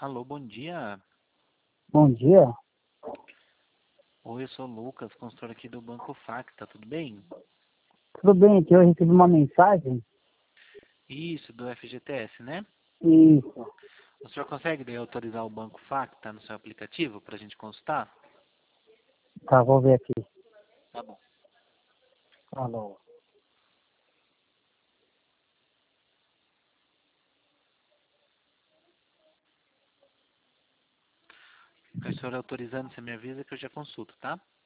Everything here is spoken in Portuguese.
Alô, bom dia. Bom dia. Oi, eu sou o Lucas, consultor aqui do Banco Facta, tudo bem? Tudo bem? Aqui eu recebi uma mensagem. Isso, do FGTS, né? Isso. O senhor consegue daí autorizar o Banco Facta no seu aplicativo para a gente consultar? Tá, vou ver aqui. Tá bom. Alô. O senhor autorizando, você me avisa que eu já consulto, tá?